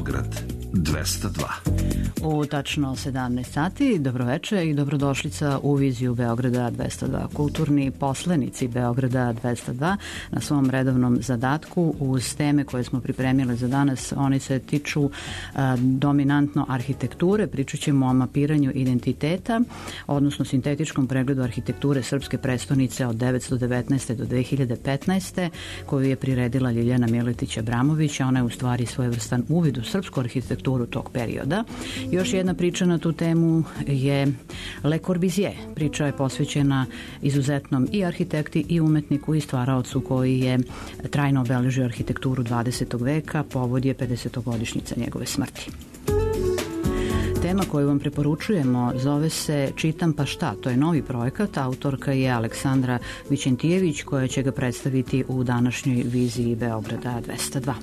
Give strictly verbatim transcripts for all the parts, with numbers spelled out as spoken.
Beograd dvesta dva. U tačno sedamnaest sati, dobroveče i dobrodošlica u viziju Beograda dvesta dva. Kulturni poslenici Beograda dvesta dva na svom redovnom zadatku uz teme koje smo pripremile za danas. Oni se tiču a, dominantno arhitekture, pričat ćemo o mapiranju identiteta, odnosno sintetičkom pregledu arhitekture srpske prestonice od devetsto devetnaeste. do dve hiljade petnaeste. koju je priredila Ljiljana Miletić-Abramović, a ona je u stvari svojevrstan uvid u srpsku arhitekturu tog perioda. Još jedna priča na tu temu je Le Corbusier. Priča je posvećena izuzetnom i arhitekti i umetniku i stvaraocu koji je trajno obeležio arhitekturu dvadesetog veka. Povod je pedesetogodišnjica njegove smrti. Tema koju vam preporučujemo zove se Čitam pa šta, to je novi projekat, autorka je Aleksandra Vićentijević koja će ga predstaviti u današnjoj viziji Beograda dvesta dva.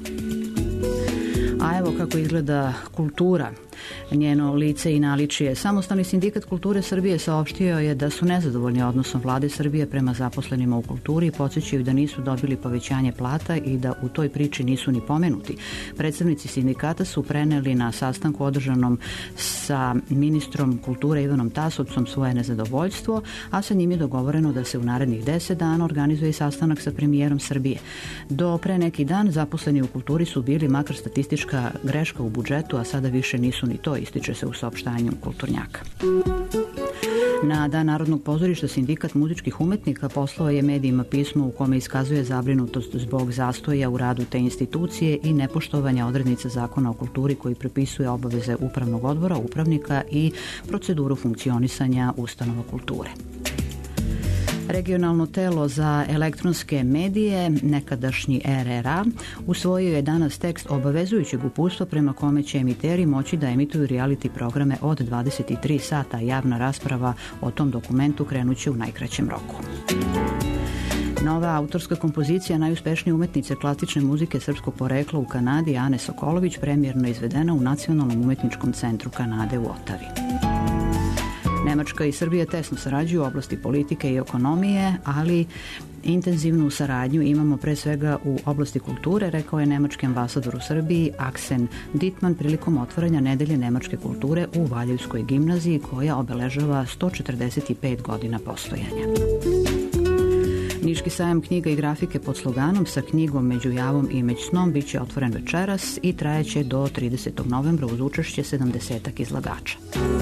A evo kako izgleda kultura, njeno lice i naličije. Samostalni sindikat kulture Srbije saopštio je da su nezadovoljni odnosom vlade Srbije prema zaposlenima u kulturi i podsjećaju da nisu dobili povećanje plata i da u toj priči nisu ni pomenuti. Predstavnici sindikata su preneli na sastanku održanom sa ministrom kulture Ivanom Tasovcom svoje nezadovoljstvo, a sa njim je dogovoreno da se u narednih deset dana organizuje sastanak sa premijerom Srbije. Do pre neki dan zaposleni u kulturi su bili makar statistička greška u budžetu, a sada više nisu ni to, ističe se u saopštanju Kulturnjaka. Na Dan Narodnog pozorišta sindikat muzičkih umetnika poslao je medijima pismo u kome iskazuje zabrinutost zbog zastoja u radu te institucije i nepoštovanja odrednica Zakona o kulturi koji propisuje obaveze upravnog odbora, upravnika i proceduru funkcionisanja ustanova kulture. Regionalno telo za elektronske medije, nekadašnji R R A, usvojio je danas tekst obavezujućeg uputstva prema kome će emiteri moći da emituju reality programe od dvadeset tri sata. Javna rasprava o tom dokumentu krenuće u najkraćem roku. Nova autorska kompozicija najuspešnije umetnice klasične muzike srpskog porekla u Kanadi, Ane Sokolović, premijerno izvedena u Nacionalnom umetničkom centru Kanade u Otavi. Nemačka i Srbija tesno sarađuju u oblasti politike i ekonomije, ali intenzivnu saradnju imamo pre svega u oblasti kulture, rekao je nemački ambasador u Srbiji Aksen Dittmann prilikom otvaranja nedelje nemačke kulture u Valjevskoj gimnaziji koja obeležava sto četrdeset pet godina postojanja. Niški sajam knjiga i grafike pod sloganom Sa knjigom među javom i među snom bit će otvoren večeras i trajeće do tridesetog novembra uz učešće sedamdesetak izlagača.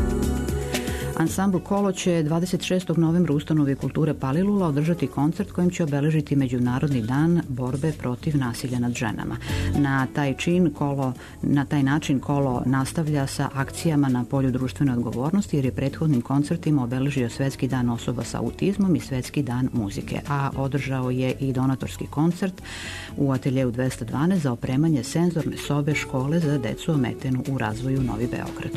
Ansambl Kolo će dvadeset šestog novembra u ustanovi kulture Palilula održati koncert kojim će obeležiti Međunarodni dan borbe protiv nasilja nad ženama. Na taj čin Kolo, na taj način Kolo nastavlja sa akcijama na polju društvene odgovornosti jer je prethodnim koncertima obeležio Svetski dan osoba sa autizmom i Svetski dan muzike, a održao je i donatorski koncert u ateljeju dvesta dvanaest za opremanje senzorne sobe škole za decu ometenu u razvoju Novi Beograd.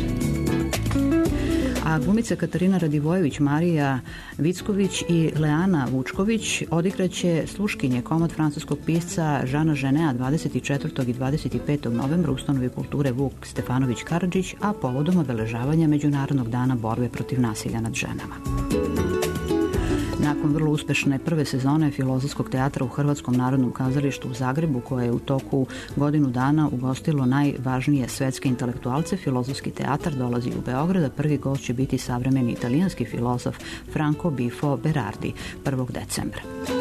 A glumica Katarina Radivojević, Marija Vicković i Leana Vučković odigraće Sluškinje, komad francuskog pisca Žana Ženea dvadeset četvrtog i dvadeset petog novembra u ustanovi kulture Vuk Stefanović Karadžić, a povodom obeležavanja Međunarodnog dana borbe protiv nasilja nad ženama. Nakon vrlo uspešne prve sezone Filozofskog teatra u Hrvatskom narodnom kazalištu u Zagrebu, koje je u toku godinu dana ugostilo najvažnije svetske intelektualce, Filozofski teatar dolazi u Beograd, a prvi gost će biti savremeni italijanski filozof Franco Bifo Berardi prvog decembra.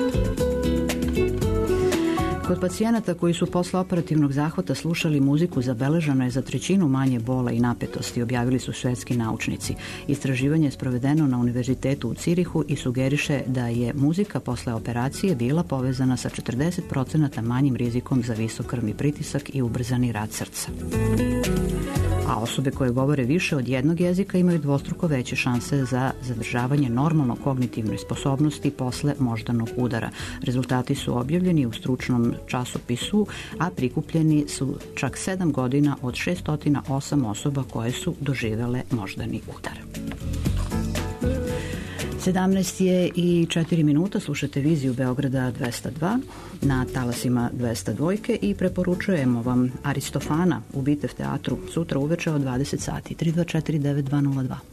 Kod pacijenata koji su posle operativnog zahvata slušali muziku zabeleženo je za trećinu manje bola i napetosti, objavili su švedski naučnici. Istraživanje je sprovedeno na Univerzitetu u Cirihu i sugeriše da je muzika posle operacije bila povezana sa četrdeset procenata manjim rizikom za visok krvni pritisak i ubrzani rad srca. A osobe koje govore više od jednog jezika imaju dvostruko veće šanse za zadržavanje normalno kognitivne sposobnosti posle moždanog udara. Rezultati su objavljeni u stručnom časopisu, a prikupljeni su čak sedam godina od šesto osam osoba koje su doživele moždani udar. sedamnaest je i četiri minuta, slušate viziju Beograda dvesta dva na talasima dvesta dva i preporučujemo vam Aristofana u Bitev teatru sutra uveče od dvadeset sati. tri dva četiri devet dva nula dva.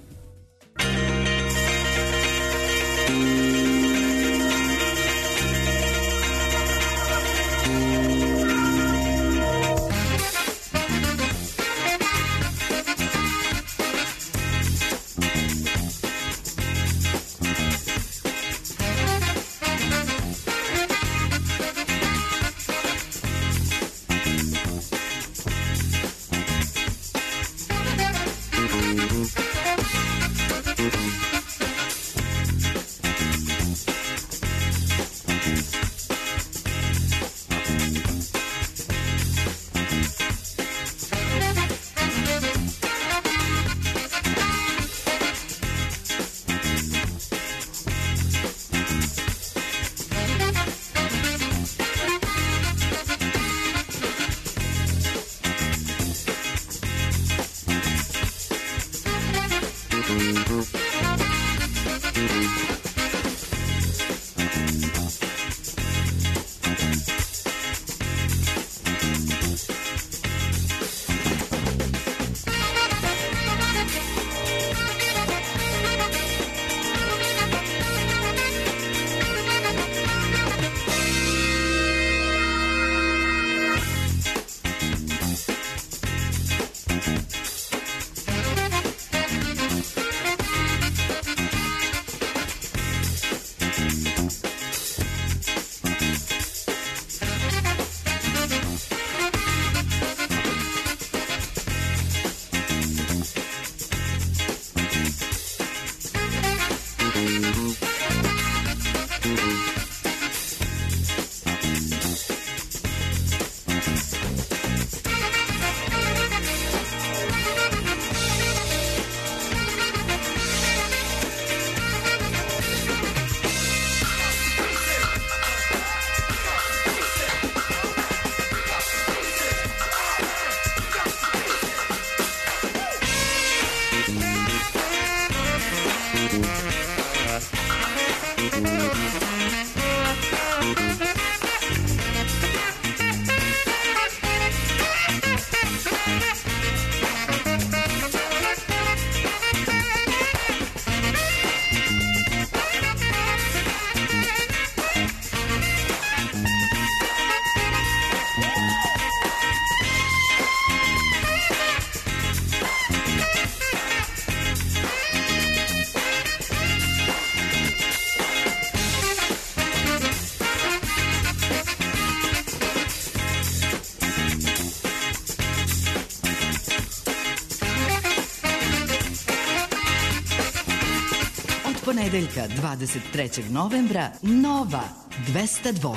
ponedeljka dvadeset trećeg novembra Nova dvesta dva.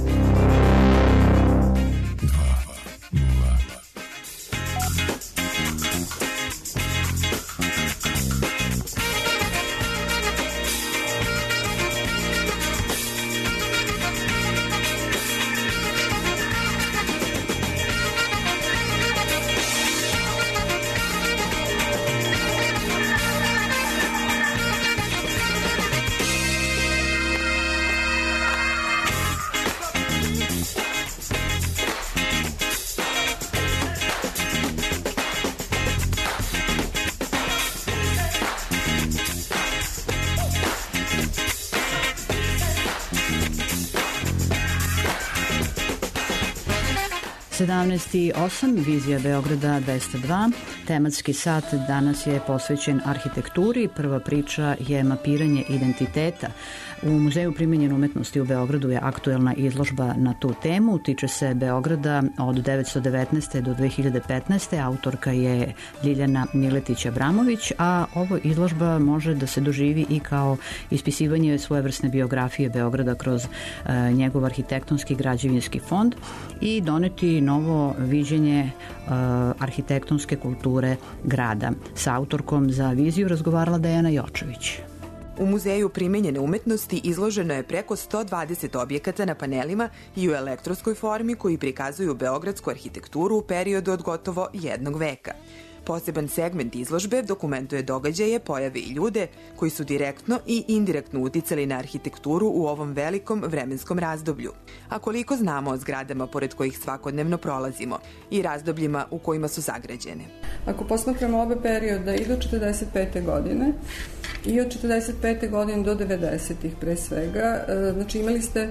sedamnaest i osam, vizija Beograda dvesta dva. Tematski sat danas je posvećen arhitekturi. Prva priča je mapiranje identiteta. U Muzeju primenjene umetnosti u Beogradu je aktuelna izložba na tu temu. Tiče se Beograda od devetsto devetnaeste. do dve hiljade petnaeste. Autorka je Ljiljana Miletić-Abramović, a ovo izložba može da se doživi i kao ispisivanje svojevrsne biografije Beograda kroz e, njegov arhitektonski građevinski fond i doneti novo viđenje e, arhitektonske kulture grada. Sa autorkom za viziju razgovarala Dejana Jočević. U Muzeju primenjene umetnosti izloženo je preko sto dvadeset objekata na panelima i u elektronskoj formi koji prikazuju beogradsku arhitekturu u periodu od gotovo jednog veka. Poseban segment izložbe dokumentuje događaje, pojave i ljude koji su direktno i indirektno uticali na arhitekturu u ovom velikom vremenskom razdoblju. A koliko znamo o zgradama pored kojih svakodnevno prolazimo i razdobljima u kojima su sagrađene. Ako posmatramo obe perioda i do četrdeset pete. godine i od četrdeset pete. godine do devedesetih pre svega, znači imali ste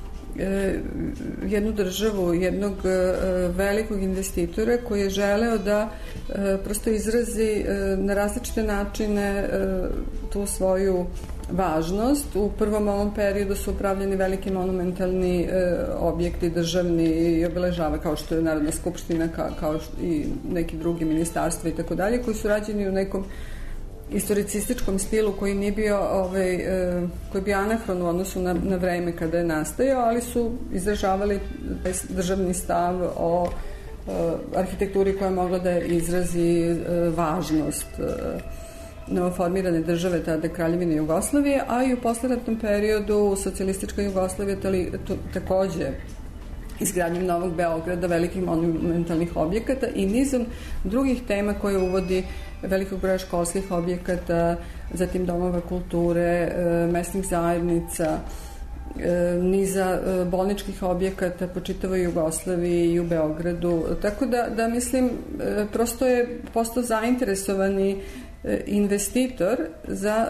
jednu državu, jednog velikog investitora koji je želeo da prosto izrazi na različite načine tu svoju važnost. U prvom ovom periodu su upravljeni veliki monumentalni objekti državni i obeležava kao što je Narodna skupština, kao i neki drugi ministarstva i tako dalje, koji su rađeni u nekom historicističkom stilu koji nije bio ovaj, koji je bio anahron u odnosu na, na vreme kada je nastajao, ali su izražavali državni stav o arhitekturi koja je mogla da izrazi važnost novoformirane države, tada Kraljevine Jugoslavije, a i u posleratnom periodu socijalistička Jugoslavija takođe izgradnjom Novog Beograda, velikih monumentalnih objekata i nizom drugih tema koje uvodi velikog broja školskih objekata, zatim domova kulture, mesnih zajednica, niza bolničkih objekata po čitavoj Jugoslaviji i u Beogradu. Tako da, da mislim, prosto je postao zainteresovani investitor za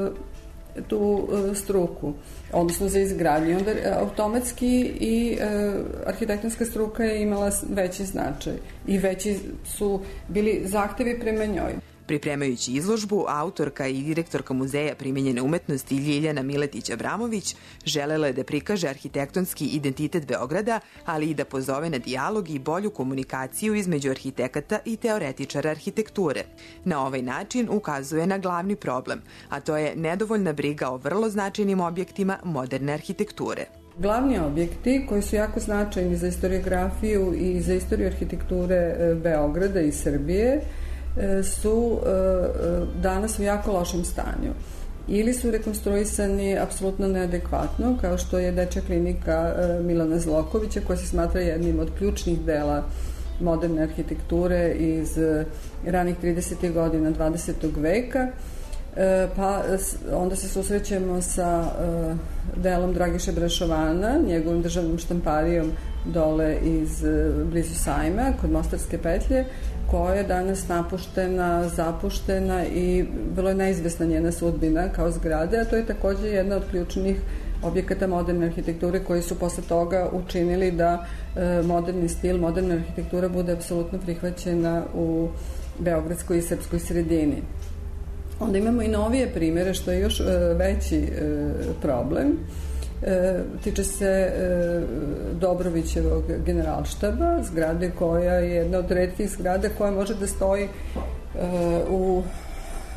tu struku, odnosno za izgradnju. Onda automatski i e, arhitektonska struka je imala veći značaj i veći su bili zahtevi prema njoj. Pripremajući izložbu, autorka i direktorka Muzeja primenjene umetnosti Ljiljana Miletić-Abramović želela je da prikaže arhitektonski identitet Beograda, ali i da pozove na dijalog i bolju komunikaciju između arhitekata i teoretičara arhitekture. Na ovaj način ukazuje na glavni problem, a to je nedovoljna briga o vrlo značajnim objektima moderne arhitekture. Glavni objekti koji su jako značajni za historiografiju i za istoriju arhitekture Beograda i Srbije su danas u jako lošem stanju. Ili su rekonstruisani apsolutno neadekvatno, kao što je Dečja klinika Milana Zlokovića, koja se smatra jednim od ključnih dela moderne arhitekture iz ranih tridesetih godina dvadesetog veka. Pa onda se susrećemo sa delom Dragiše Brašovana, njegovim državnom štamparijom dole iz blizu Sajma, kod Mostarske petlje, koja je danas napuštena, zapuštena i vrlo je neizvesna njena sudbina kao zgrade, a to je takođe jedna od ključnih objekata moderne arhitekture koji su posle toga učinili da e, moderni stil, moderna arhitektura bude apsolutno prihvaćena u beogradskoj i srpskoj sredini. Onda imamo i novije primere, što je još e, veći e, problem. E, tiče se e, Dobrovićevog generalštaba, zgrade koja je jedna od retkih zgrada koja može da stoji e, u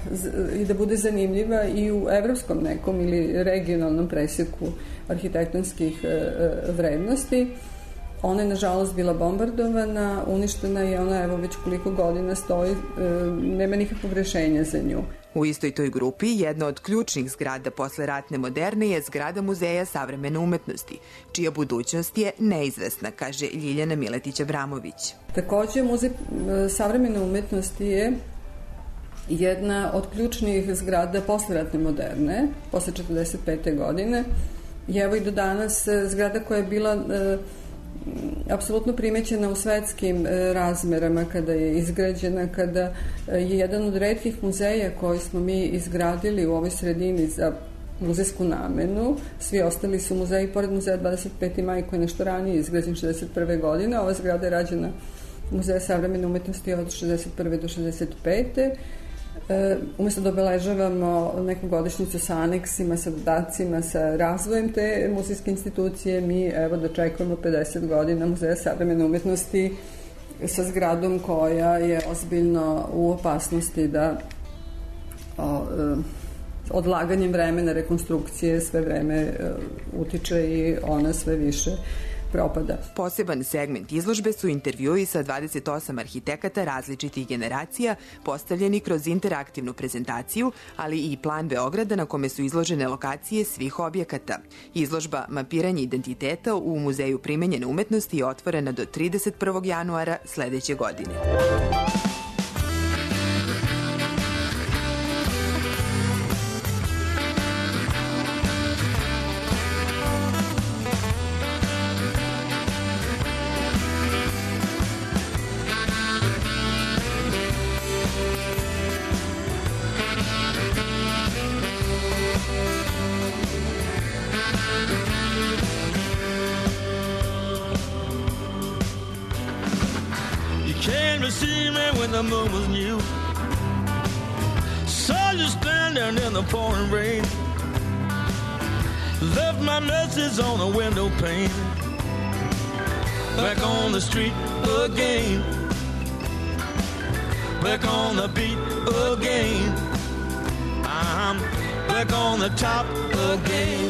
i da bude zanimljiva i u evropskom nekom ili regionalnom presjeku arhitektonskih vrednosti. Ona je, nažalost, bila bombardovana, uništena i ona, evo, već koliko godina stoji, nema nikakvog rešenja za nju. U istoj toj grupi jedna od ključnih zgrada posle ratne moderne je zgrada Muzeja savremene umetnosti, čija budućnost je neizvesna, kaže Ljiljana Miletić-Abramović. Takođe, Muzej savremene umetnosti je jedna od ključnih zgrada posle ratne moderne, posle četrdeset pete godine. I evo i do danas zgrada koja je bila apsolutno primećena u svetskim razmerama kada je izgrađena, kada je jedan od retkih muzeja koji smo mi izgradili u ovoj sredini za muzejsku namenu. Svi ostali su muzeji, pored muzeja dvadeset peti maj koji je nešto ranije izgrađen šezdeset prve godine. Ova zgrada je rađena Muzeja savremene umetnosti od šezdeset prve do šezdeset pete E, umesto da obeležavamo neku godišnjicu sa aneksima, sa dodacima, sa razvojem te muzejske institucije, mi evo dočekujemo pedeset godina Muzeja savremene umetnosti sa zgradom koja je ozbiljno u opasnosti da o, e, odlaganjem vremena rekonstrukcije sve vreme e, utiče i ona sve više propada. Poseban segment izložbe su intervjui sa dvadeset osam arhitekata različitih generacija, postavljeni kroz interaktivnu prezentaciju, ali i plan Beograda na kome su izložene lokacije svih objekata. Izložba Mapiranje identiteta u Muzeju primenjene umetnosti je otvorena do trideset prvog januara sledeće godine. The moon was new. Saw you standing in the pouring rain. Left my message on the window pane. Back on the street again. Back on the beat again. I'm back on the top again.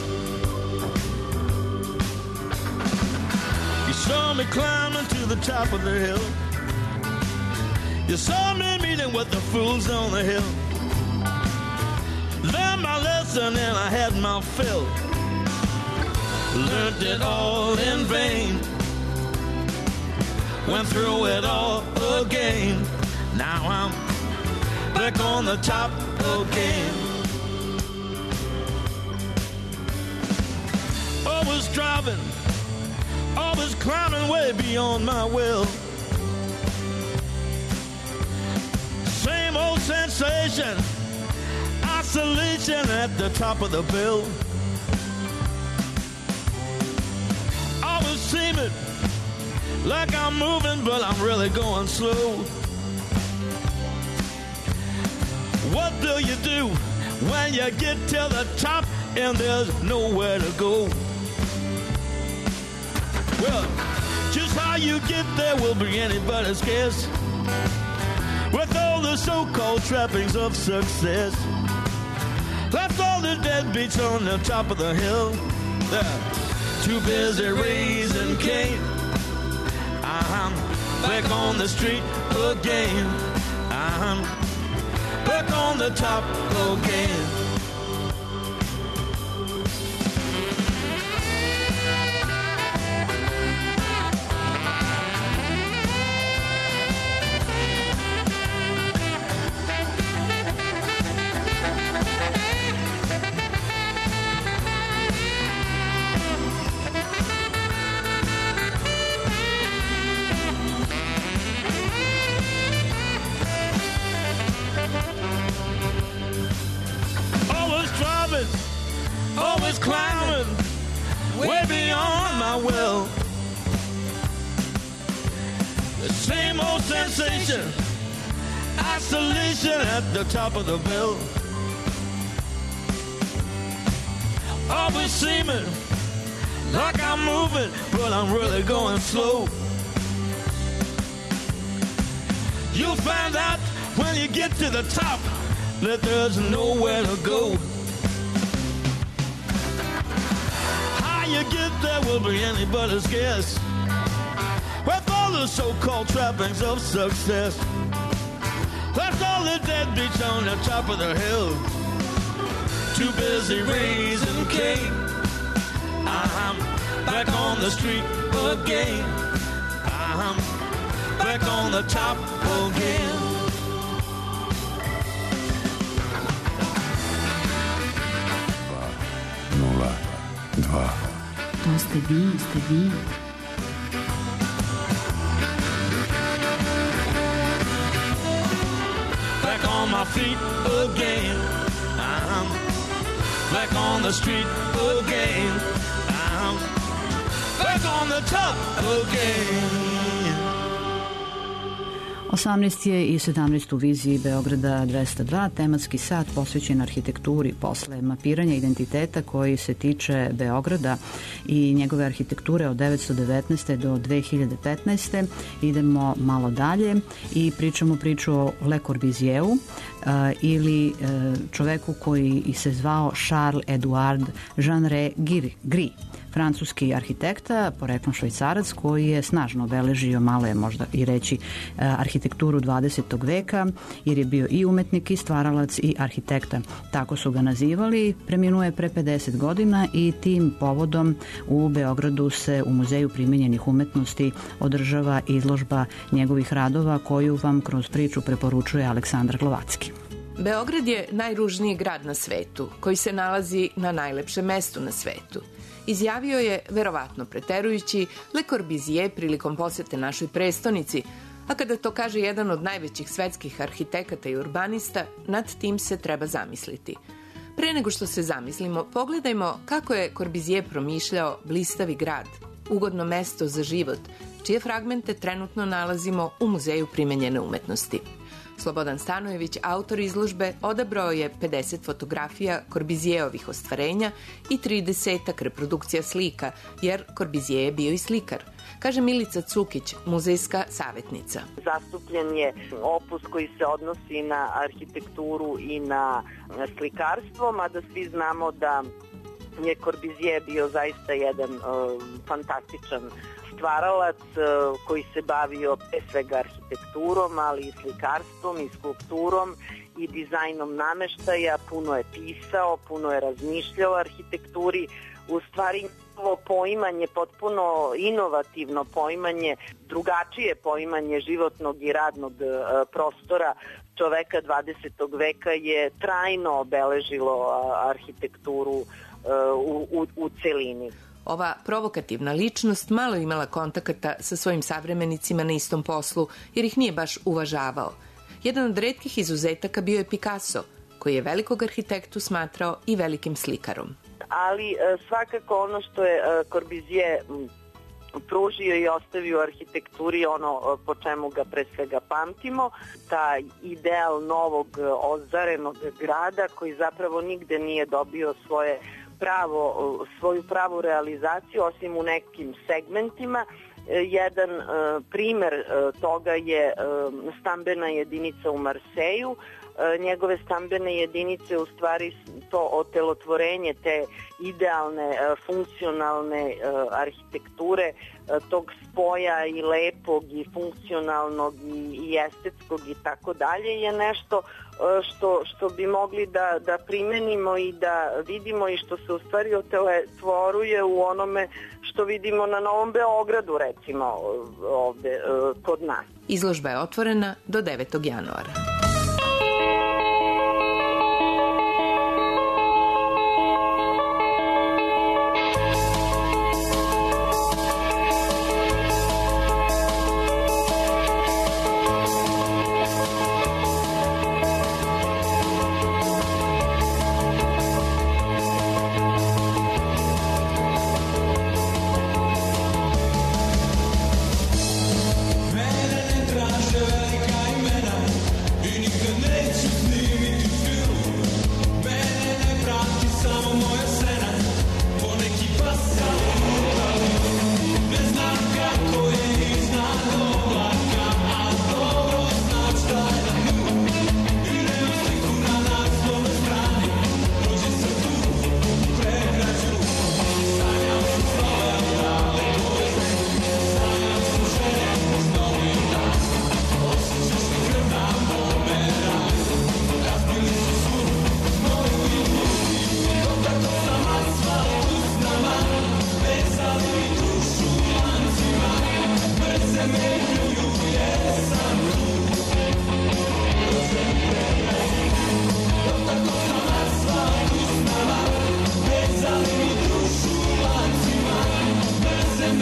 You saw me climbing to the top of the hill. You saw me meeting with the fools on the hill. Learned my lesson and I had my fill. Learned it all in vain. Went through it all again. Now I'm back on the top again. Always driving, always climbing way beyond my will. Same old sensation, isolation at the top of the bill. Always seeming like I'm moving, but I'm really going slow. What do you do when you get to the top and there's nowhere to go? Well, just how you get there will be anybody's guess. With all the so-called trappings of success, left all the deadbeats on the top of the hill. They're too busy raising Cain. I'm back on the street again. I'm back on the top again. Always climbing way beyond my will. The same old sensation, isolation at the top of the bill. Always seeming like I'm moving, but I'm really going slow. You'll find out when you get to the top that there's nowhere to go. How you get there will be anybody's guess, with all the so-called trappings of success. Left all the deadbeats on the top of the hill, too busy raising Cain. I'm back on the street again. I'm back on the top again. Nula, dva. To ste vi, ste vi. Back on my feet again. I'm back on the street again. I'm back on the top again. osamnaest je i sedamnaest u viziji Beograda dvesta dva, tematski sat posvećen arhitekturi posle mapiranja identiteta koji se tiče Beograda i njegove arhitekture od devetsto devetnaeste. do dve hiljade petnaeste. Idemo malo dalje i pričamo priču o Le Corbusieru uh, ili uh, čoveku koji se zvao Charles Edouard Jeanneret Gris, francuski arhitekta, poreklom Švajcarac, koji je snažno obeležio, malo je možda i reći, arhitekturu dvadesetog veka, jer je bio i umetnik i stvaralac i arhitekta. Tako su ga nazivali. Preminuo je pre pedeset godina i tim povodom u Beogradu se u Muzeju primenjenih umetnosti održava izložba njegovih radova koju vam kroz priču preporučuje Aleksandar Glovacki. Beograd je najružniji grad na svetu, koji se nalazi na najlepšem mestu na svetu. Izjavio je, verovatno preterujući, Le Corbusier prilikom posete našoj prestonici, a kada to kaže jedan od najvećih svetskih arhitekata i urbanista, nad tim se treba zamisliti. Pre nego što se zamislimo, pogledajmo kako je Corbusier promišljao blistavi grad, ugodno mesto za život, čije fragmente trenutno nalazimo u Muzeju primenjene umetnosti. Slobodan Stanojević, autor izložbe, odabrao je pedeset fotografija Corbusierovih ostvarenja i tridesetak reprodukcija slika, jer Corbusier je bio i slikar. Kaže Milica Cukić, muzejska savjetnica. Zastupljen je opus koji se odnosi na arhitekturu i na slikarstvo, mada svi znamo da je Corbusier bio zaista jedan uh, fantastičan stvaralac koji se bavio pre svega arhitekturom, ali i slikarstvom i skulpturom i dizajnom nameštaja. Puno je pisao, puno je razmišljao o arhitekturi. U stvari njegovo poimanje, potpuno inovativno poimanje, drugačije poimanje životnog i radnog prostora čoveka dvadesetog veka je trajno obeležilo arhitekturu u, u, u celini. Ova provokativna ličnost malo imala kontakata sa svojim savremenicima na istom poslu, jer ih nije baš uvažavao. Jedan od retkih izuzetaka bio je Picasso, koji je velikog arhitektu smatrao i velikim slikarom. Ali svakako ono što je Corbusier pružio i ostavio u arhitekturi, ono po čemu ga pre svega pamtimo, taj ideal novog ozarenog grada koji zapravo nigde nije dobio svoje pravo, svoju pravu realizaciju, osim u nekim segmentima. Jedan uh, primer uh, toga je uh, stambena jedinica u Marseju. Uh, njegove stambene jedinice u stvari to otelotvorenje te idealne, uh, funkcionalne uh, arhitekture, uh, tog spoja i lepog i funkcionalnog i, i estetskog i tako dalje je nešto Što, što bi mogli da, da primenimo i da vidimo i što se u stvari otelotvoruje u onome što vidimo na Novom Beogradu, recimo ovde kod nas. Izložba je otvorena do devetog januara. Mene ne traže velika imena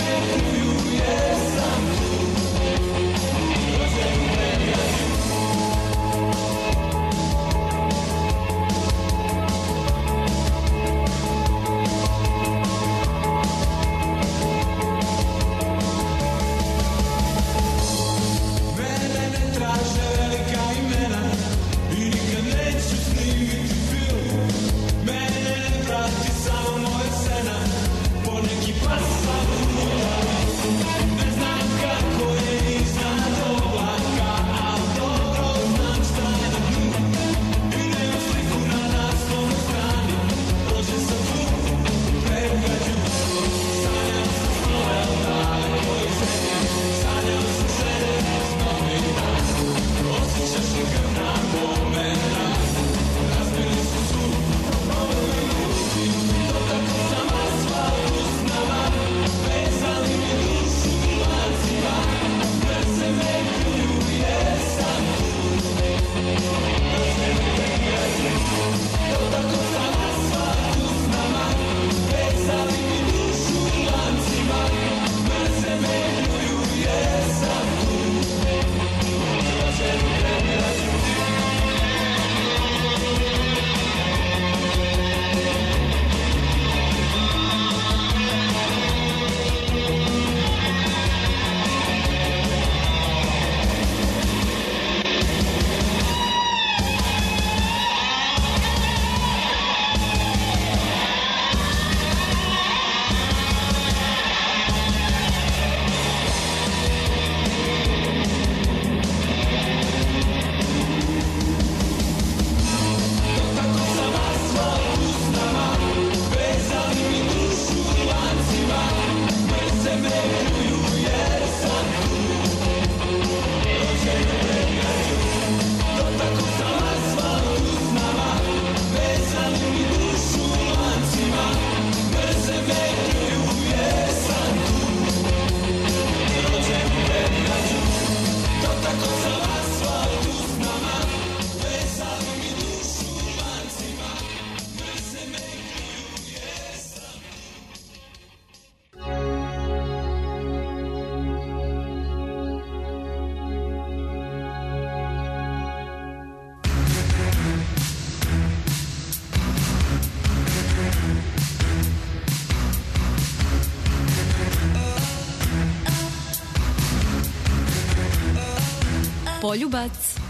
Poljubac.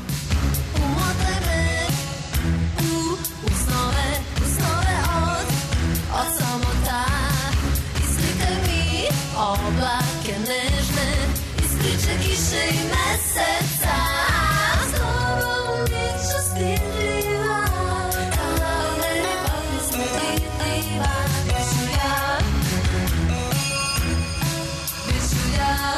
Umotaj me u, u snove, u snove od, od samota. Islikaj mi oblake nežne, ispričaj kiše i meseca. S tobom biću stidljiva, kao neba stidljiva. Biću ja, biću ja.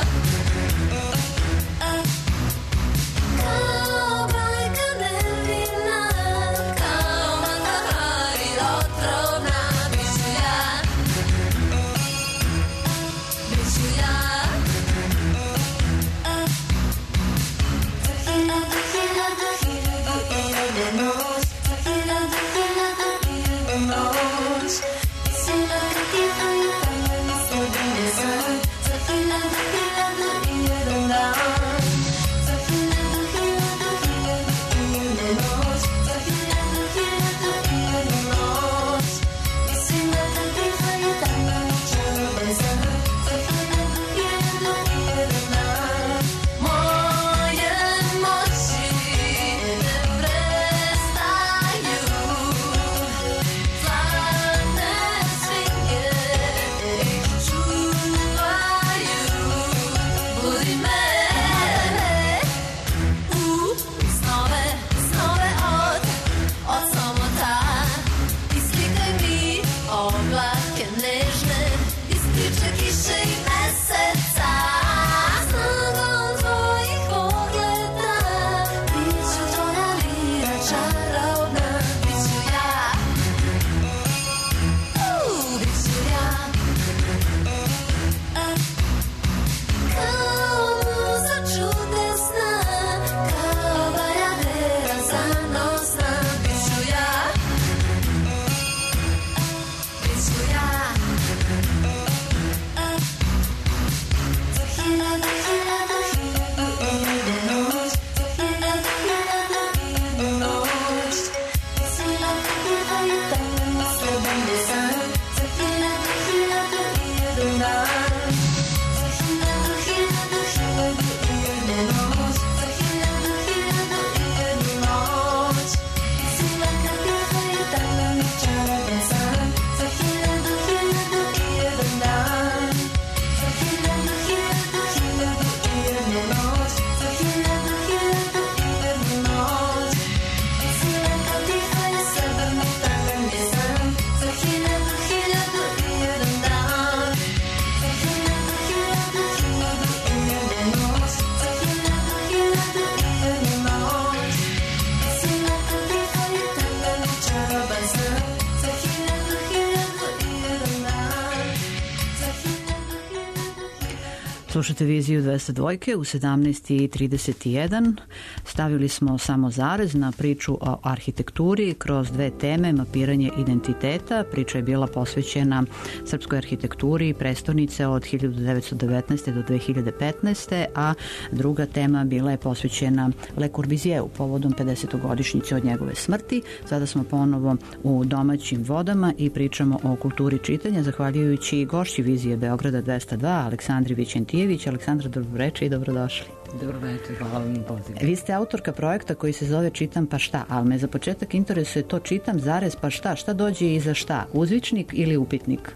Slušate Viziju dvesta dva u sedamnaest i trideset jedan. Stavili smo samo zarez na priču o arhitekturi kroz dve teme, mapiranje identiteta. Priča je bila posvećena srpskoj arhitekturi prestonice od hiljadu devetsto devetnaeste. do dve hiljade petnaeste. a druga tema bila je posvećena Le Corbusieru povodom pedesetogodišnjice od njegove smrti. Sada smo ponovo u domaćim vodama i pričamo o kulturi čitanja, zahvaljujući gošći Vizije Beograda dvesta dva, Aleksandri Vićentijević. Aleksandra, dobroveče i dobrodošli. Dobroveče, hvala vam na pozivu. Vi ste autorka projekta koji se zove Čitam pa šta, ali me za početak interesuje to čitam zarez pa šta, šta dođe iza šta, uzvičnik ili upitnik?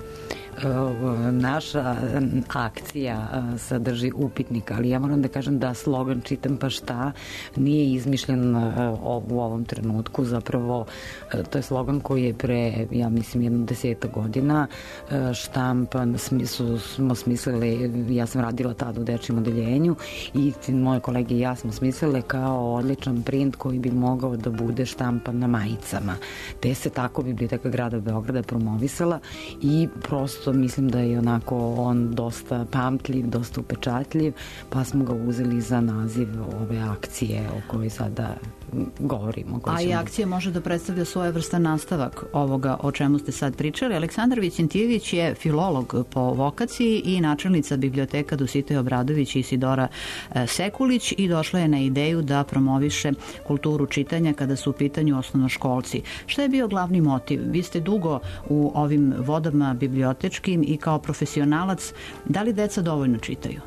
Naša akcija sadrži upitnik, ali ja moram da kažem da slogan Čitam pa šta nije izmišljen u ovom trenutku. Zapravo to je slogan koji je pre, ja mislim, jedno deseta godina štampan, smislu, smo smislili, ja sam radila tada u dečijem odeljenju i moje kolege i ja smo smislile kao odličan print koji bi mogao da bude štampan na majicama. Te se tako Biblioteka grada Beograda promovisala i prosto mislim da je onako on dosta pamtljiv, dosta upečatljiv, pa smo ga uzeli za naziv ove akcije o kojoj sada govorimo. A i akcija može da predstavlja svojevrstan nastavak ovoga o čemu ste sad pričali. Aleksandar Vićentijević je filolog po vokaciji i načelnica biblioteka Dositej Obradović i Isidora Sekulić i došla je na ideju da promoviše kulturu čitanja kada su u pitanju osnovnoškolci. Šta je bio glavni motiv? Vi ste dugo u ovim vodama bibliotečkim i kao profesionalac, da li deca dovoljno čitaju?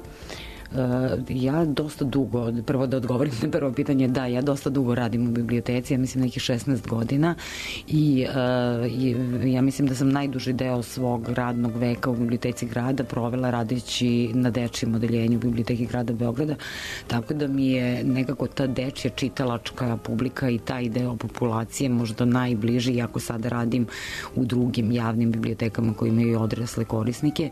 Ja dosta dugo, prvo da odgovorim na prvo pitanje, da, ja dosta dugo radim u biblioteci, ja mislim nekih šesnaest godina i, i ja mislim da sam najduži deo svog radnog veka u Biblioteci grada provela radeći na dečijem odeljenju Biblioteki grada Beograda, tako da mi je nekako ta dečja čitalačka publika i taj deo populacije možda najbliži, iako sada radim u drugim javnim bibliotekama koji imaju odrasle korisnike.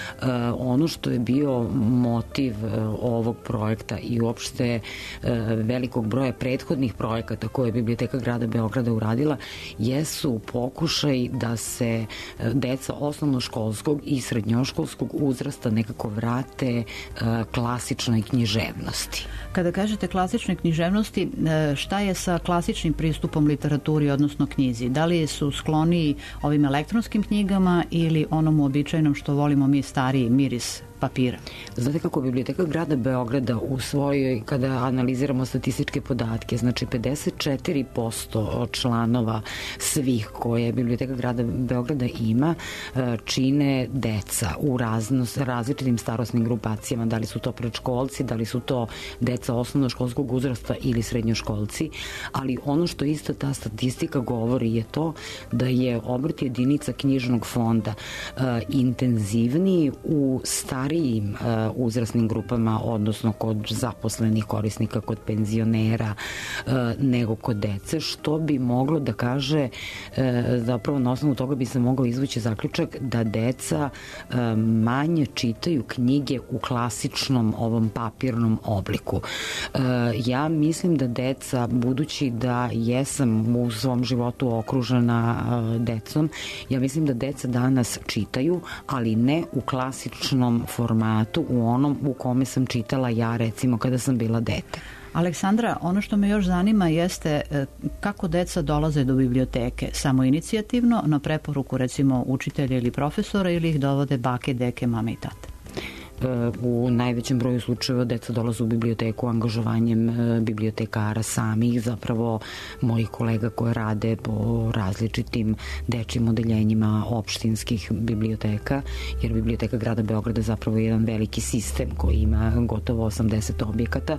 Ono što je bio motiv ovog projekta i uopšte velikog broja prethodnih projekata koje je Biblioteka grada Beograda uradila jesu pokušaj da se deca osnovnoškolskog i srednjoškolskog uzrasta nekako vrate klasičnoj književnosti. Kada kažete klasičnoj književnosti, šta je sa klasičnim pristupom literaturi, odnosno knjizi? Da li su skloniji ovim elektronskim knjigama ili onom uobičajenom što volimo mi stariji miris papira? Znate kako Biblioteka grada Beograda u svojoj, kada analiziramo statističke podatke, znači pedeset četiri posto članova svih koje Biblioteka grada Beograda ima čine deca u razno, različitim starosnim grupacijama, da li su to predškolci, da li su to deca osnovnoškolskog uzrasta ili srednjoškolci, ali ono što isto ta statistika govori je to da je obrt jedinica knjižnog fonda uh, intenzivniji u starijim uh, uzrasnim grupama, odnosno kod zaposlenih korisnika, kod penzionera, uh, nego kod dece, što bi moglo da kaže, uh, zapravo na osnovu toga bi se mogao izvući zaključak da deca uh, manje čitaju knjige u klasičnom ovom papirnom obliku. Uh, ja mislim da deca, budući da jesam u svom životu okružena uh, decom, ja mislim da deca danas čitaju, ali ne u klasičnom formatu, u onom u kome sam čitala ja, recimo, kada sam bila dete. Aleksandra, ono što me još zanima jeste kako deca dolaze do biblioteke, samoinicijativno, na preporuku recimo učitelja ili profesora, ili ih dovode bake, deke, mame i tate? U najvećem broju slučajeva deca dolaze u biblioteku angažovanjem bibliotekara samih, zapravo mojih kolega koje rade po različitim dečjim odeljenjima opštinskih biblioteka, jer Biblioteka grada Beograda zapravo je jedan veliki sistem koji ima gotovo osamdeset objekata.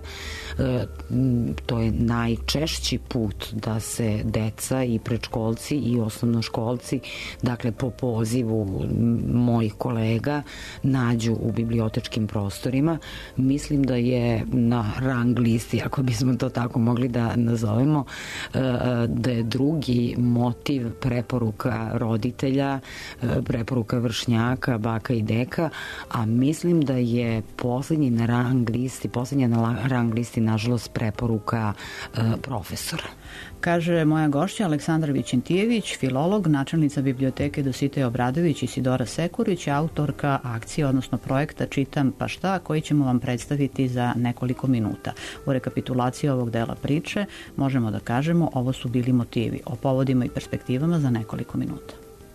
To je najčešći put da se deca i predškolci i osnovnoškolci, dakle po pozivu mojih kolega, nađu u biblioteci bibliotečkim prostorima. Mislim da je na rang listi, ako bismo to tako mogli da nazovemo, da je drugi motiv preporuka roditelja, preporuka vršnjaka, baka i deka, a mislim da je poslednji na rang listi, poslednja na rang listi, nažalost, preporuka profesora. Kaže moja gošća Aleksandra Vićentijević, filolog, načelnica biblioteke Dositej Obradović i Sidora Sekurić, autorka akcije, odnosno projekta Čitam pa šta, koji ćemo vam predstaviti za nekoliko minuta. U rekapitulaciji ovog dela priče možemo da kažemo ovo su bili motivi, o povodima i perspektivama za nekoliko minuta.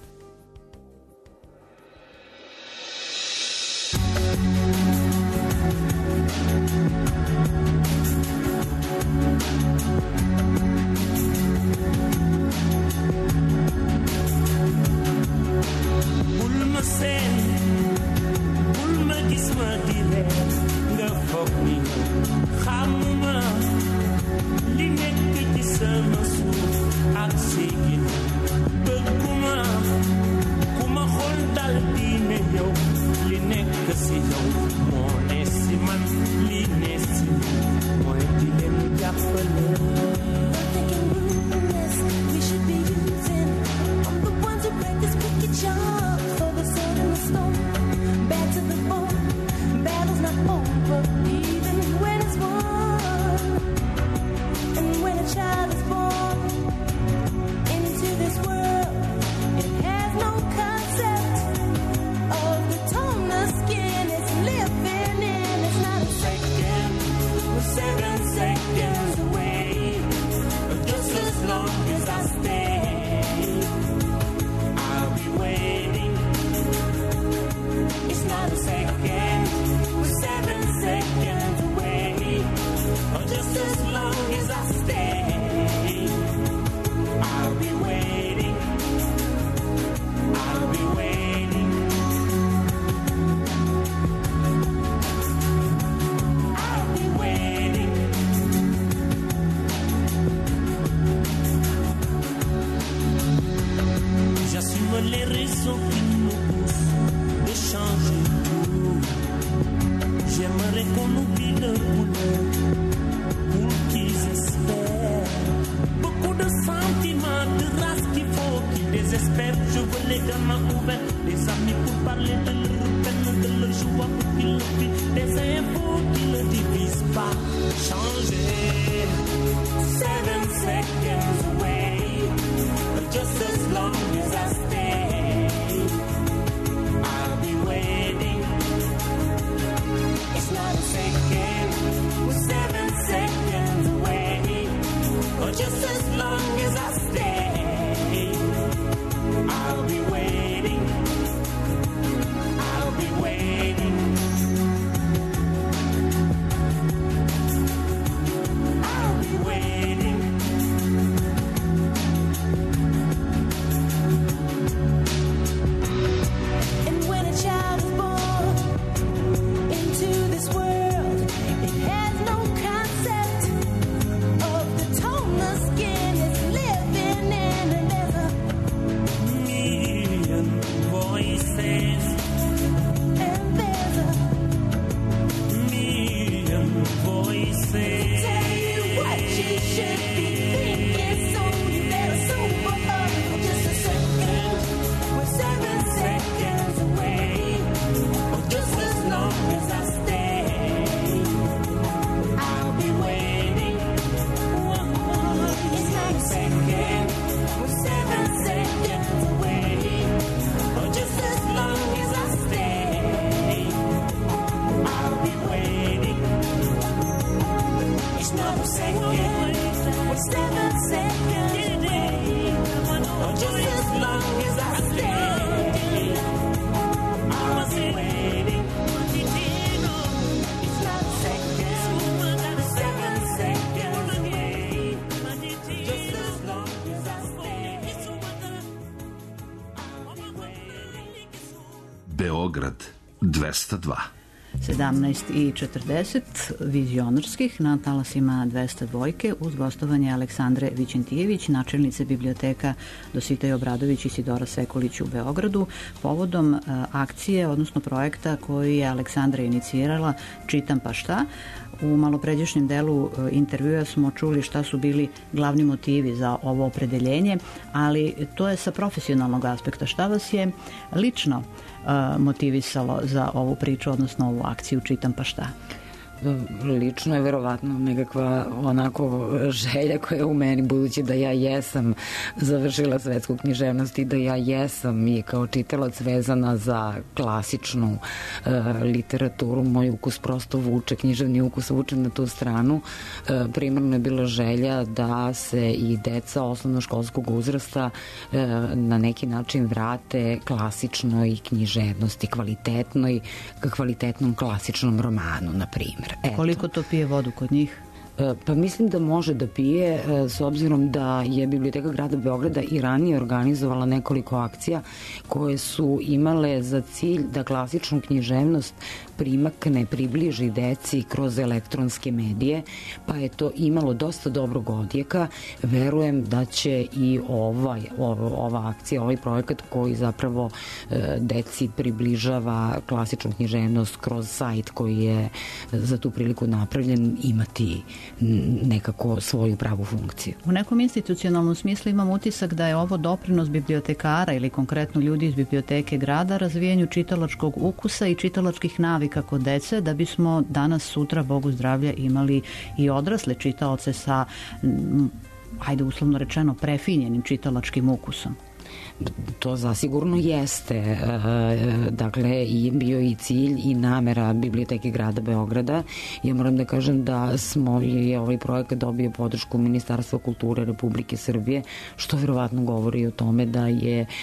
Beograd dvesta dva. sedamnaest i četrdeset vizionarskih na talasima dvesta dvojke uz gostovanje Aleksandre Vićentijević, načelnice biblioteka Dositej Obradović i Sidora Sekulić u Beogradu, povodom akcije, odnosno projekta koji je Aleksandra inicirala Čitam pa šta. U malopređašnjem delu intervjua smo čuli šta su bili glavni motivi za ovo opredeljenje, ali to je sa profesionalnog aspekta. Šta vas je lično motivisalo za ovu priču, odnosno ovu akciju Čitam pa šta? lično je verovatno nekakva onako želja koja je u meni, budući da ja jesam završila svetsku književnost i da ja jesam i kao čitalac vezana za klasičnu uh, literaturu, moj ukus prosto vuče, književni ukus vuče na tu stranu. Uh, primarno je bila želja da se i deca osnovnoškolskog uzrasta uh, na neki način vrate klasičnoj književnosti, kvalitetnoj, kvalitetnom klasičnom romanu, na primjer. Eto. Koliko to pije vodu kod njih? Pa mislim da može da pije, s obzirom da je Biblioteka grada Beograda i ranije organizovala nekoliko akcija koje su imale za cilj da klasičnu književnost primakne, približi deci kroz elektronske medije, pa je to imalo dosta dobrog odjeka. Verujem da će i ovaj, ova akcija, ovaj projekat koji zapravo deci približava klasičnu književnost kroz sajt koji je za tu priliku napravljen, imati nekako svoju pravu funkciju. U nekom institucionalnom smislu imam utisak da je ovo doprinos bibliotekara ili konkretno ljudi iz Biblioteke grada razvijanju čitalačkog ukusa i čitalačkih navika kod dece, da bismo danas, sutra, Bogu zdravlja, imali i odrasle čitaoce sa, ajde uslovno rečeno, prefinjenim čitalačkim ukusom. To zasigurno jeste. Dakle, i bio i cilj i namera Biblioteke grada Beograda. Ja moram da kažem da smo, je ovaj projekat dobio podršku Ministarstva kulture Republike Srbije, što verovatno govori o tome da je e,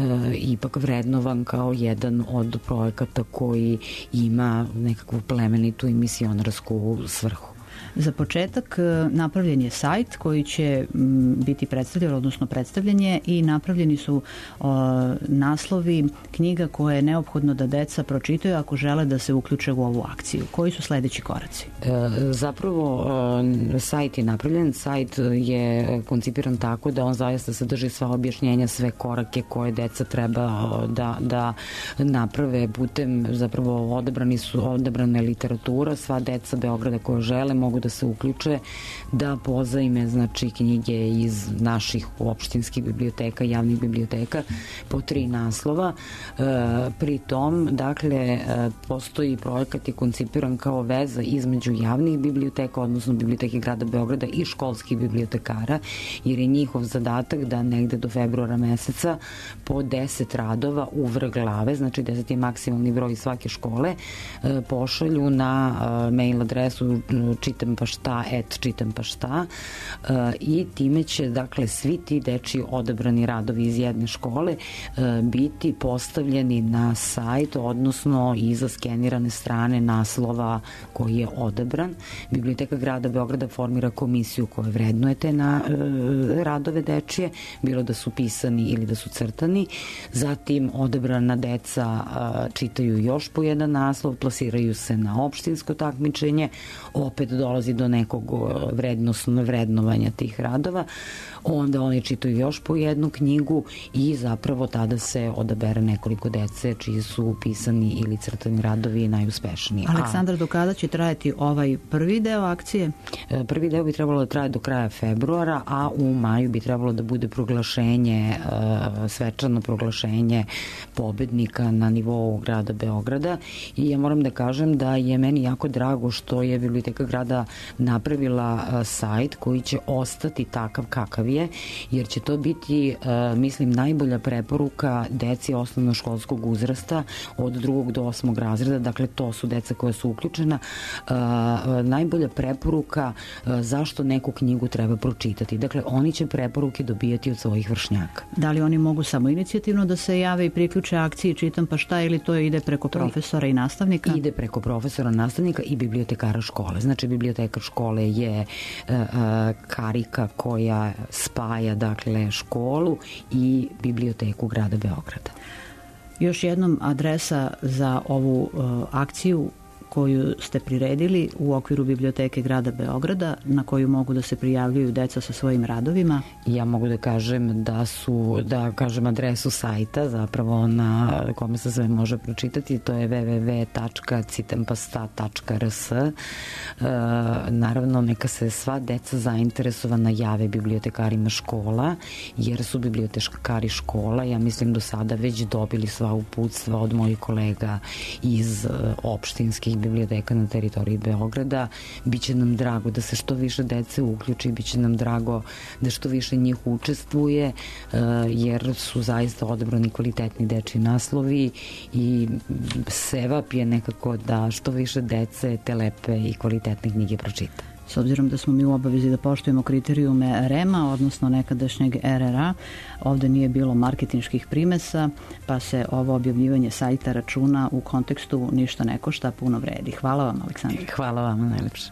ipak vrednovan kao jedan od projekata koji ima nekakvu plemenitu i misionarsku svrhu. Za početak napravljen je sajt koji će biti predstavljen, odnosno predstavljanje, i napravljeni su o, naslovi knjiga koje je neophodno da deca pročitaju ako žele da se uključe u ovu akciju. Koji su sledeći koraci? E, zapravo e, sajt je napravljen, sajt je koncipiran tako da on zaista sadrži sva objašnjenja, sve korake koje deca treba da, da naprave putem, zapravo odabrani su, odabrana je literatura, sva deca Beograda koja žele mogu da se uključe, da pozajme znači knjige iz naših opštinskih biblioteka, javnih biblioteka po tri naslova. E, pri tom, dakle, e, postoji projekat i koncipiran kao veza između javnih biblioteka, odnosno Biblioteke grada Beograda i školskih bibliotekara, jer je njihov zadatak da negde do februara meseca po deset radova u vrh glave, znači deset je maksimalni broj svake škole, e, pošalju na e, mail adresu čitam pa šta, et čitam pa šta, e, i time će, dakle, svi ti dečiji odabrani radovi iz jedne škole e, biti postavljeni na sajt, odnosno iza skenirane strane naslova koji je odabran. Biblioteka grada Beograda formira komisiju koja vrednuje te na, e, radove dečije, bilo da su pisani ili da su crtani. Zatim odabrana deca e, čitaju još po jedan naslov, plasiraju se na opštinsko takmičenje, opet dolazi do nekog vrednostno vrednovanja tih radova, onda oni čitaju još po jednu knjigu i zapravo tada se odabere nekoliko dece čiji su pisani ili crtani radovi najuspešniji. Aleksandra, do kada će trajati ovaj prvi deo akcije? Prvi deo bi trebalo da traje do kraja februara, a u maju bi trebalo da bude proglašenje, svečano proglašenje pobednika na nivou grada Beograda, i ja moram da kažem da je meni jako drago što je Biblioteka grada napravila sajt koji će ostati takav kakav je, jer će to biti, mislim, najbolja preporuka deci osnovnoškolskog uzrasta od drugog do osmog razreda, dakle to su deca koja su uključena, najbolja preporuka zašto neku knjigu treba pročitati. Dakle, oni će preporuke dobijati od svojih vršnjaka. Da li oni mogu samo inicijativno da se jave i priključe akciji čitam pa šta, ili to ide preko profesora i nastavnika? Ide preko profesora, nastavnika i bibliotekara škole. Znači, bibliotekar škole je uh, uh, karika koja spaja, dakle, školu i biblioteku grada Beograda. Još jednom adresa za ovu uh, akciju koju ste priredili u okviru Biblioteke grada Beograda, na koju mogu da se prijavljuju deca sa svojim radovima? Ja mogu da kažem da su, da kažem adresu sajta, zapravo na kome se sve može pročitati, to je w w w tačka citampasta tačka r s. E, naravno, neka se sva deca zainteresovana jave bibliotekarima škola, jer su bibliotekari škola, ja mislim, do sada već dobili sva uputstva od mojih kolega iz opštinskih biblioteka na teritoriji Beograda. Biće nam drago da se što više dece uključi, biće nam drago da što više njih učestvuje, jer su zaista odabrani kvalitetni dečji naslovi i sevap je nekako da što više dece te lepe i kvalitetne knjige pročita. S obzirom da smo mi u obavezi da poštujemo kriterijume R E M a, odnosno nekadašnjeg R R A, ovde nije bilo marketinških primesa, pa se ovo objavljivanje sajta računa u kontekstu ništa ne košta, puno vredi. Hvala vam, Aleksandra. Hvala vam, najlepše.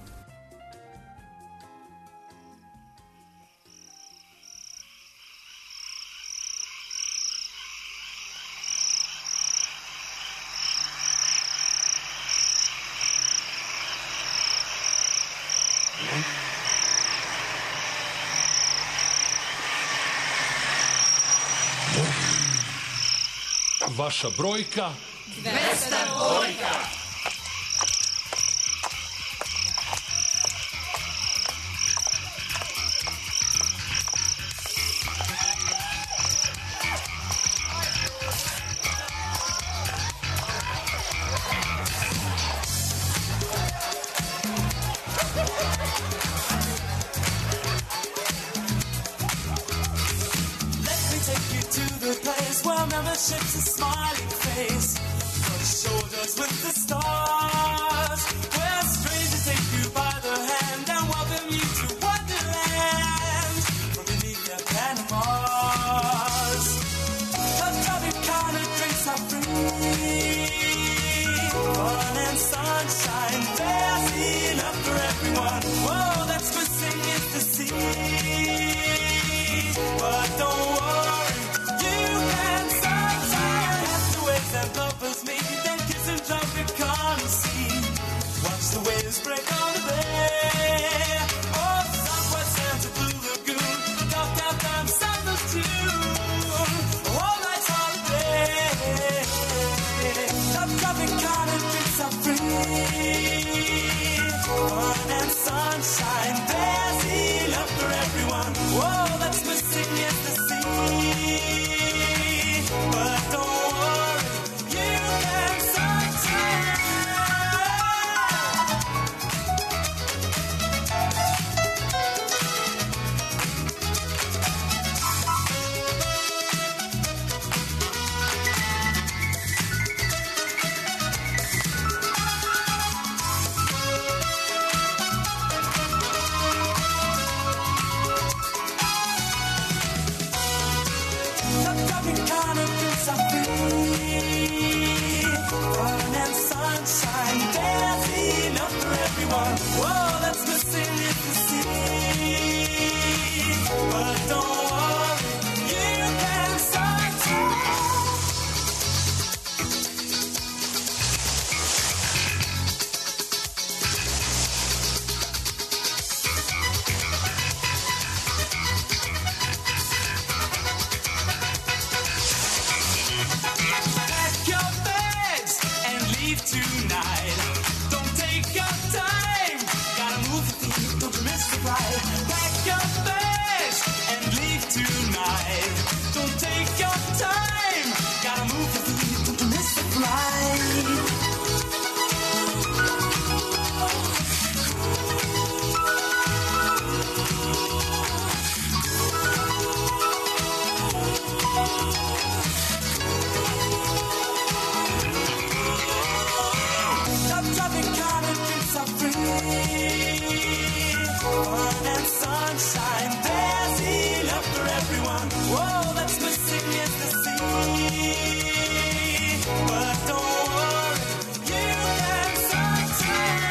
Vaša brojka? dvesta dvojka. Membership's a smiling face, but shoulders with the stars, where strangers take you by the hand and welcome you to Wonderland from beneath their Panamas. The Tropicana drinks are free, fun and sunshine, there's enough for everyone. Whoa, that's missing is the sea, but don't worry, you can and lovers meet, then kiss and jump and come and see. Watch the waves break on the bay. Oh, Southwest Santa Blue Lagoon, Gulf downtown Sandals tune. All night's holiday. The Tropicana drinks are free. Fun and sunshine, there's enough for everyone. Whoa, that's missing is the sea. But don't whoa, that's missing is the sea. But don't worry, you can start to. Pack your bags and leave tonight. Don't take your time. Don't you miss the ride? Pack your bags and leave tonight. Don't take your time. Gotta move your feet. Don't you miss the flight? Stop driving, kind of drinks are free. Fun and sunshine, there's enough for everyone. Whoa, that's missing is the sea. But don't worry, you can sunshine.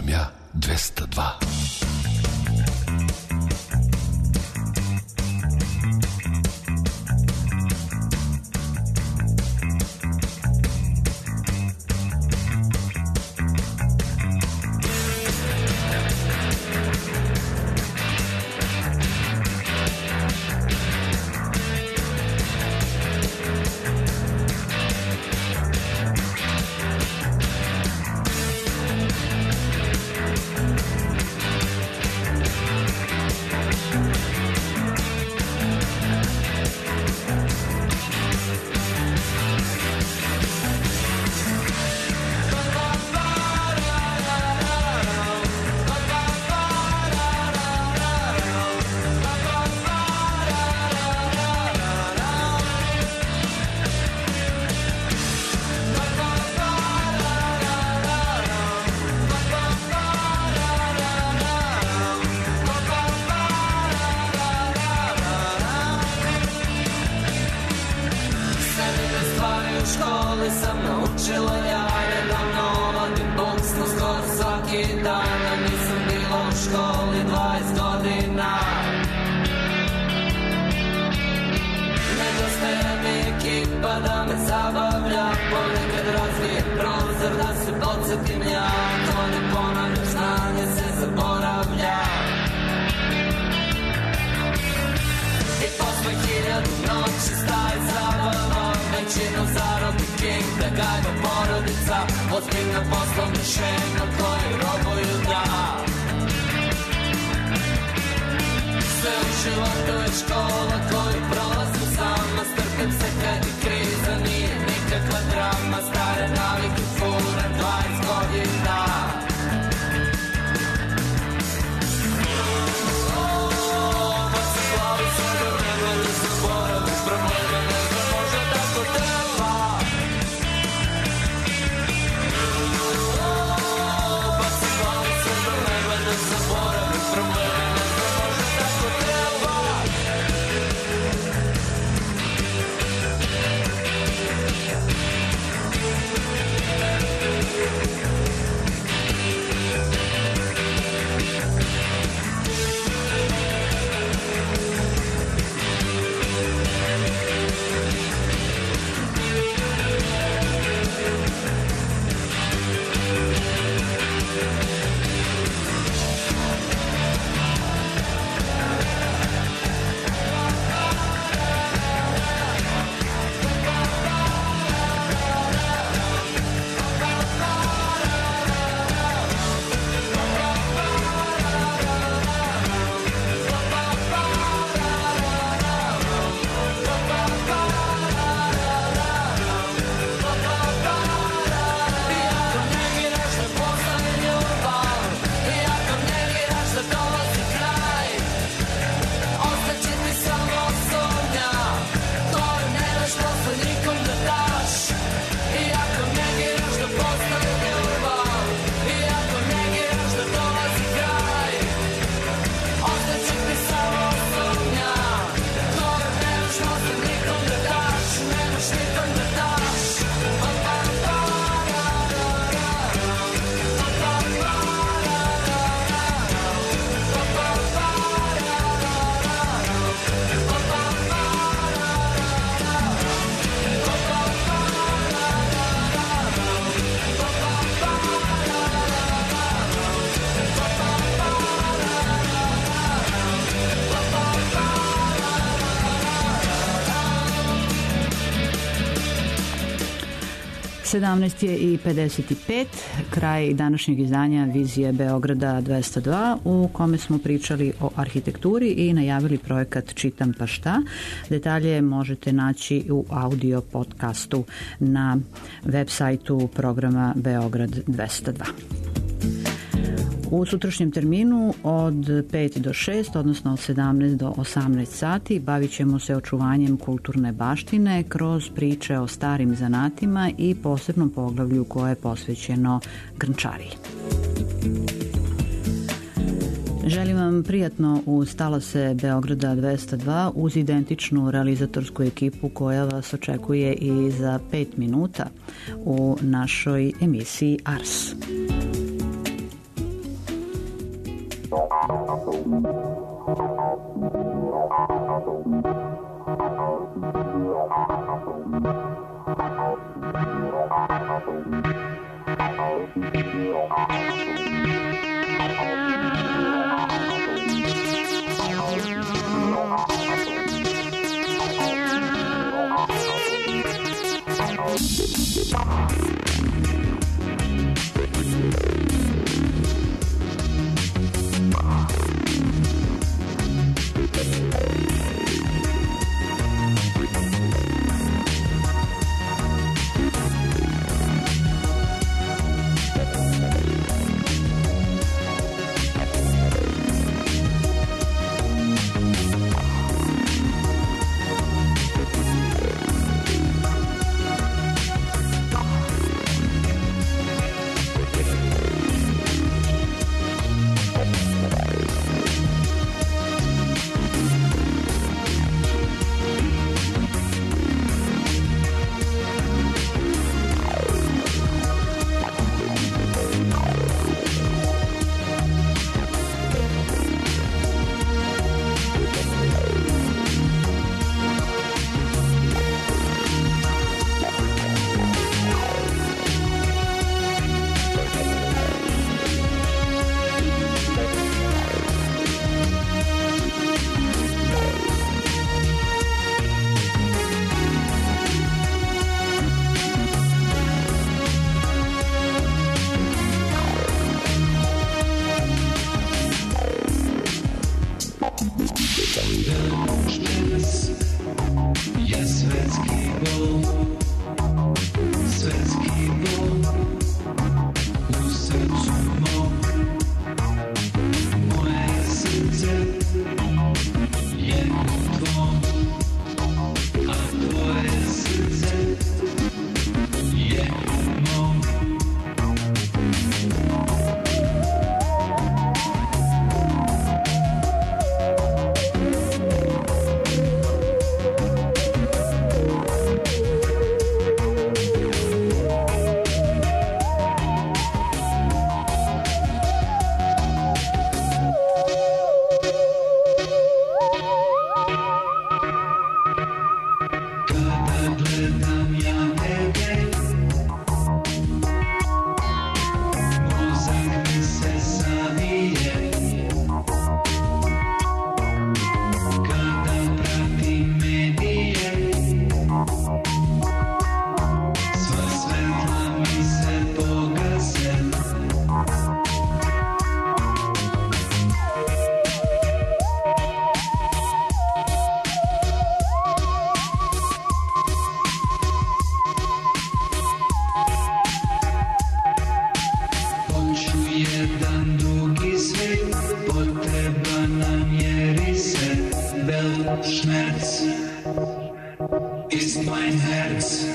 sam ja dvesta dva. sedamnaest je i pedeset pet, kraj današnjeg izdanja Vizije Beograda dvesta dva, u kome smo pričali o arhitekturi i najavili projekat Čitam pa šta. Detalje možete naći u audio podcastu na web sajtu programa Beograd dvesta dva. U sutrašnjem terminu od pet do šest, odnosno od sedamnaest do osamnaest sati, bavit ćemo se očuvanjem kulturne baštine kroz priče o starim zanatima i posebnom poglavlju koje je posvećeno grnčariji. Želim vam prijatno uz talase Beograda dvesta dva uz identičnu realizatorsku ekipu koja vas očekuje i za pet minuta u našoj emisiji Ars. Schmerz ist mein Herz.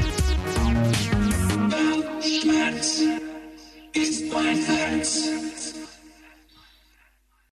Schmerz ist mein Herz.